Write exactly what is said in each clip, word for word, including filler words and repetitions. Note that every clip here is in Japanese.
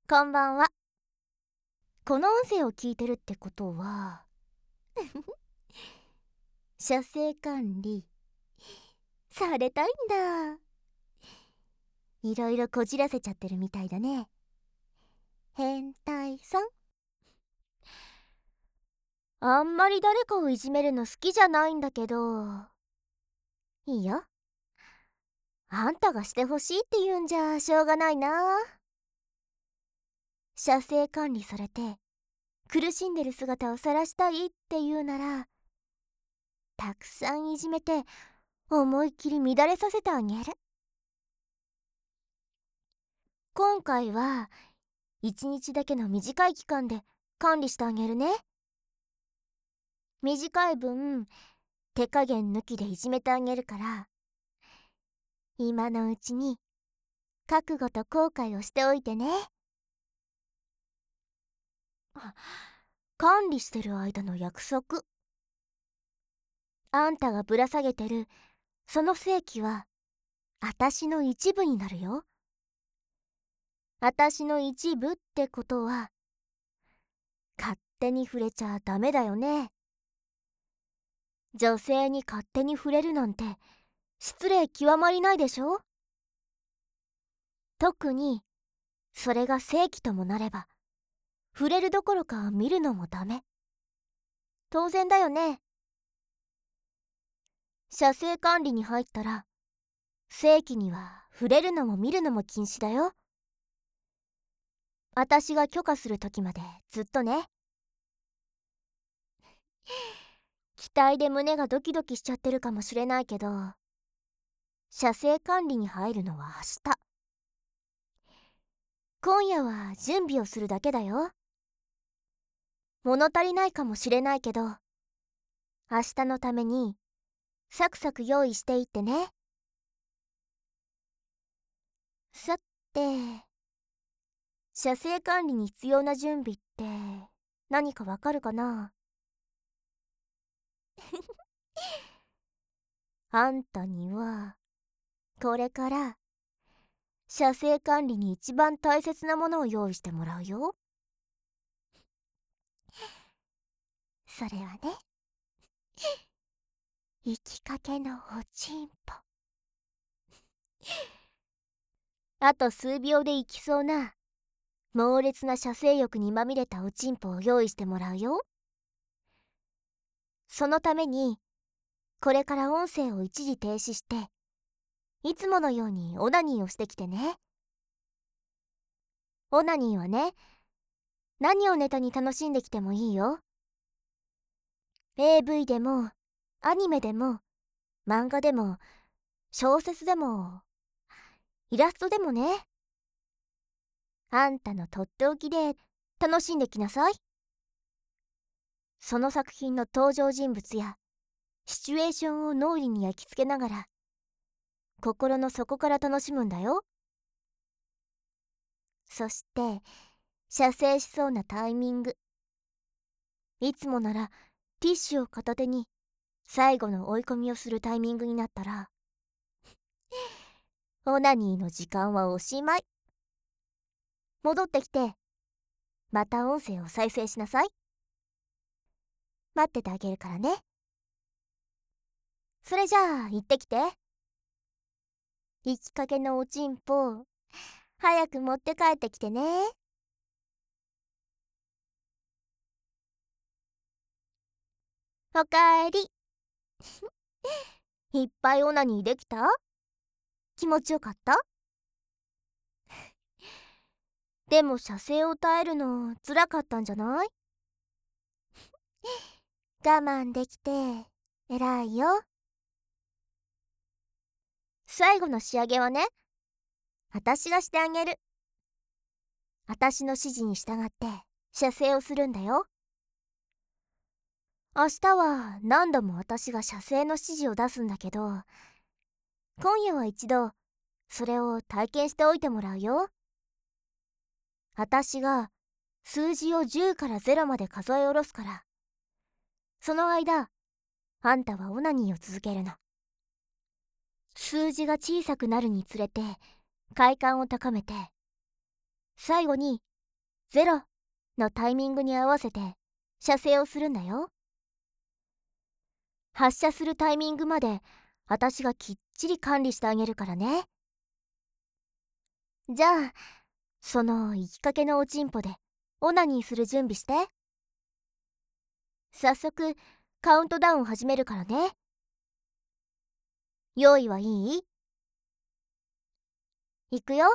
こんばんは。この音声を聞いてるってことは射精管理されたいんだ。いろいろこじらせちゃってるみたいだね。変態さん。あんまり誰かをいじめるの好きじゃないんだけど、いいよ。あんたがしてほしいって言うんじゃしょうがないな。射精管理されて苦しんでる姿を晒したいって言うなら、たくさんいじめて思いっきり乱れさせてあげる。今回はいちにちだけの短い期間で管理してあげるね。短い分手加減抜きでいじめてあげるから、今のうちに覚悟と後悔をしておいてね。あ、管理してる間の約束。あんたがぶら下げてるその性器はあたしの一部になるよ。あたしの一部ってことは勝手に触れちゃダメだよね。女性に勝手に触れるなんて失礼極まりないでしょ。特にそれが正規ともなれば触れるどころか見るのもダメ。当然だよね。射精管理に入ったら正規には触れるのも見るのも禁止だよ。あたしが許可する時までずっとね。期待で胸がドキドキしちゃってるかもしれないけど、射精管理に入るのは明日。今夜は準備をするだけだよ。物足りないかもしれないけど、明日のためにサクサク用意していってね。さて、射精管理に必要な準備って何かわかるかな？あんたにはこれから射精管理に一番大切なものを用意してもらうよ。それはね、生きかけのおちんぽ。あと数秒で行きそうな猛烈な射精欲にまみれたおちんぽを用意してもらうよ。そのためにこれから音声を一時停止して、いつものようにオナニーをしてきてね。オナニーはね、何をネタに楽しんできてもいいよ。 エーブイ でもアニメでも漫画でも小説でもイラストでもね。あんたのとっておきで楽しんできなさい。その作品の登場人物やシチュエーションを脳裏に焼き付けながら心の底から楽しむんだよ。そして射精しそうなタイミング、いつもならティッシュを片手に最後の追い込みをするタイミングになったら、オナニーの時間はおしまい。戻ってきてまた音声を再生しなさい。待っててあげるからね。それじゃあ行ってきて。行きかけのおちんぽ早く持って帰ってきてね。おかえり。いっぱいオナニーできた？気持ちよかった？でも射精を耐えるのつらかったんじゃない？我慢できて偉いよ。最後の仕上げはね、あたしがしてあげる。あたしの指示に従って射精をするんだよ。明日は何度もあたしが射精の指示を出すんだけど、今夜は一度それを体験しておいてもらうよ。あたしが数字をじゅうからゼロまで数え下ろすから、その間あんたはオナニーを続けるの。数字が小さくなるにつれて快感を高めて、最後にゼロのタイミングに合わせて射精をするんだよ。発射するタイミングまで私がきっちり管理してあげるからね。じゃあその行きかけのおちんぽでオナニーする準備して。早速カウントダウン始めるからね。用意はいい？いくよ。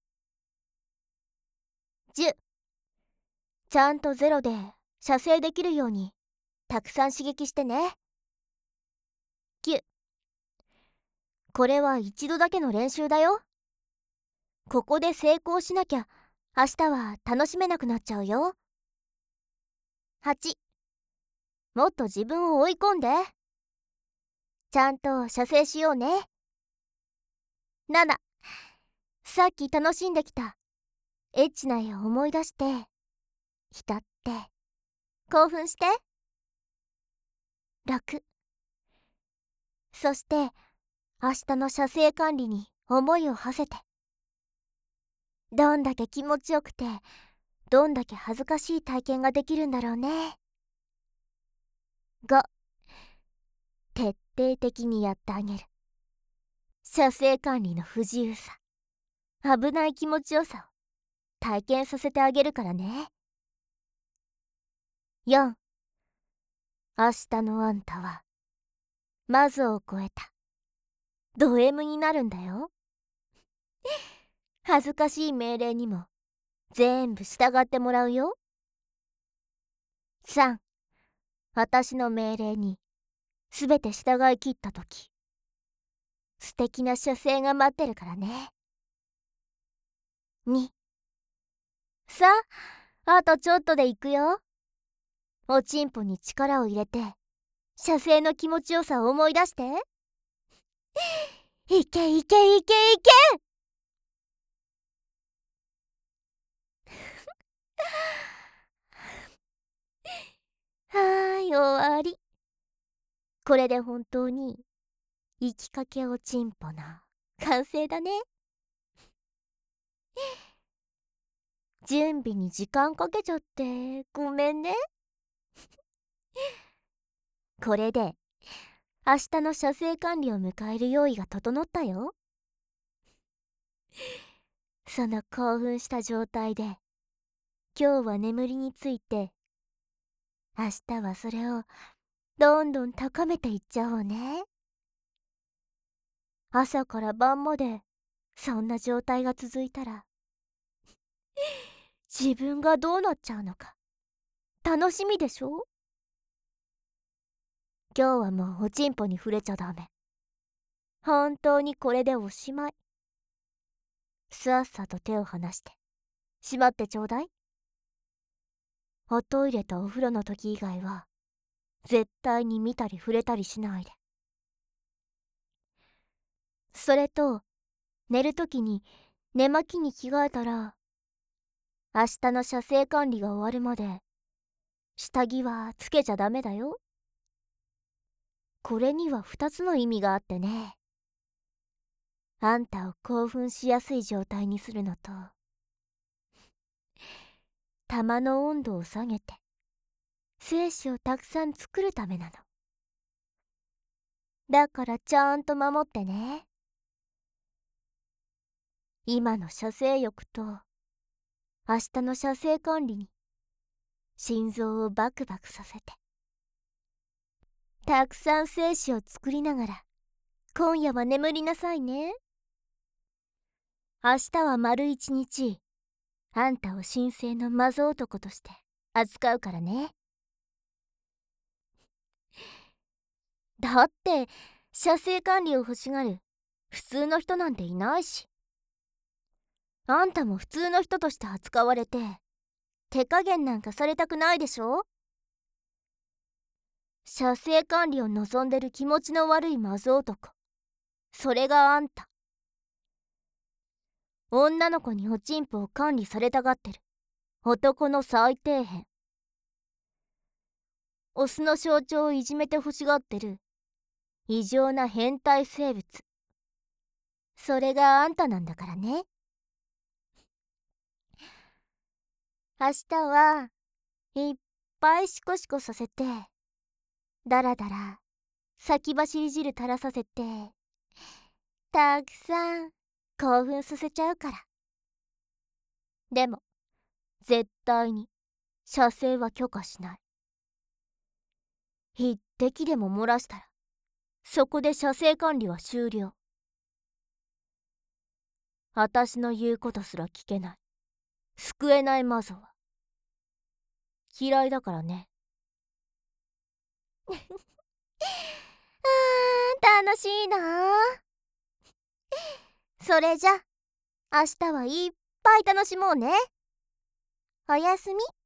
じゅう。ちゃんとゼロで射精できるようにたくさん刺激してね。きゅう。これは一度だけの練習だよ。ここで成功しなきゃ明日は楽しめなくなっちゃうよ。はち。もっと自分を追い込んで。ちゃんと射精しようね。なな。さっき楽しんできたエッチな絵を思い出して浸って興奮して。ろく。そして明日の射精管理に思いを馳せて。どんだけ気持ちよくてどんだけ恥ずかしい体験ができるんだろうね。ご。徹底的にやってあげる。射精管理の不自由さ、危ない気持ちよさを体験させてあげるからね。よん。明日のあんたはマズを超えたド M になるんだよ。恥ずかしい命令にも全部従ってもらうよ。さん。私の命令にすべて従い切ったとき、素敵な射精が待ってるからね。に。さあ、あとちょっとで行くよ。おちんぽに力を入れて射精の気持ちよさを思い出して。いけいけいけいけはーい、終わり。これで本当に行きかけおちんぽの完成だね。準備に時間かけちゃってごめんね。これで明日の射精管理を迎える用意が整ったよ。その興奮した状態で今日は眠りについて、明日はそれをどんどん高めていっちゃおうね。朝から晩までそんな状態が続いたら自分がどうなっちゃうのか楽しみでしょ。今日はもうおちんぽに触れちゃダメ。本当にこれでおしまい。さっさと手を離してしまってちょうだい。おトイレとお風呂の時以外は絶対に見たり触れたりしないで。それと寝る時に寝巻きに着替えたら明日の射精管理が終わるまで下着はつけちゃダメだよ。これには二つの意味があってね。あんたを興奮しやすい状態にするのと、玉の温度を下げて精子をたくさん作るためなの。だからちゃんと守ってね。今の射精欲と明日の射精管理に心臓をバクバクさせてたくさん精子を作りながら今夜は眠りなさいね。明日は丸一日あんたを神聖のマゾ男として扱うからね。だって射精管理を欲しがる普通の人なんていないし、あんたも普通の人として扱われて手加減なんかされたくないでしょ。射精管理を望んでる気持ちの悪いマゾ男、それがあんた。女の子におちんぽを管理されたがってる男の最底辺。オスの象徴をいじめて欲しがってる異常な変態生物、それがあんたなんだからね。 明日はいっぱいシコシコさせて、だらだら先走り汁垂らさせて、たくさん興奮させちゃうから。でも絶対に射精は許可しない。一滴でも漏らしたらそこで射精管理は終了。私の言うことすら聞けない救えない魔女は嫌いだからね。あー楽しいなあ。それじゃ明日はいっぱい楽しもうね。おやすみ。